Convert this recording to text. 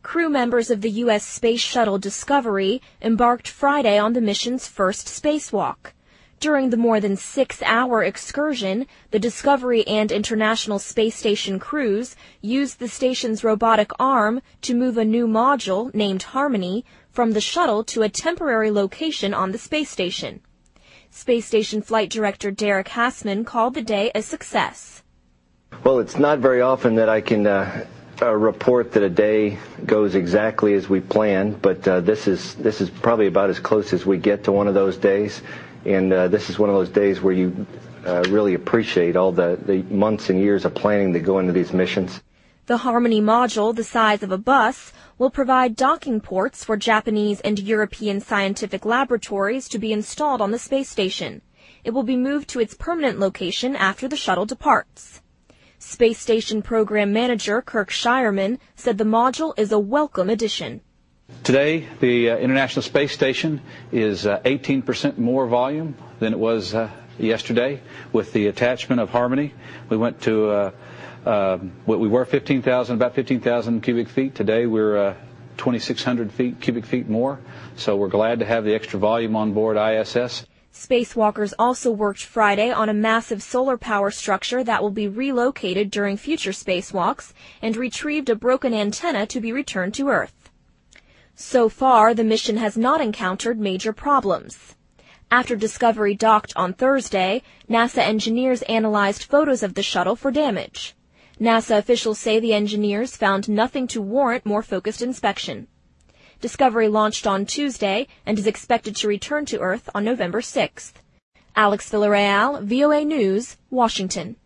Crew members of the U.S. Space Shuttle Discovery embarked Friday on the mission's first spacewalk. During the more than 6-hour excursion, the Discovery and International Space Station crews used the station's robotic arm to move a new module, named Harmony, from the shuttle to a temporary location on the space station. Space Station Flight Director Derek Hassman called the day a success. Well, it's not very often that I can report that a day goes exactly as we planned, but this is probably about as close as we get to one of those days. And this is one of those days where you really appreciate all the months and years of planning that go into these missions. The Harmony module, the size of a bus, will provide docking ports for Japanese and European scientific laboratories to be installed on the space station. It will be moved to its permanent location after the shuttle departs. Space Station Program Manager Kirk Shireman said the module is a welcome addition. Today, the International Space Station is 18% more volume than it was yesterday. With the attachment of Harmony, we went to we were about 15,000 cubic feet. Today, we're 2,600 cubic feet more. So we're glad to have the extra volume on board ISS. Spacewalkers also worked Friday on a massive solar power structure that will be relocated during future spacewalks and retrieved a broken antenna to be returned to Earth. So far, the mission has not encountered major problems. After Discovery docked on Thursday, NASA engineers analyzed photos of the shuttle for damage. NASA officials say the engineers found nothing to warrant more focused inspection. Discovery launched on Tuesday and is expected to return to Earth on November 6th. Alex Villarreal, VOA News, Washington.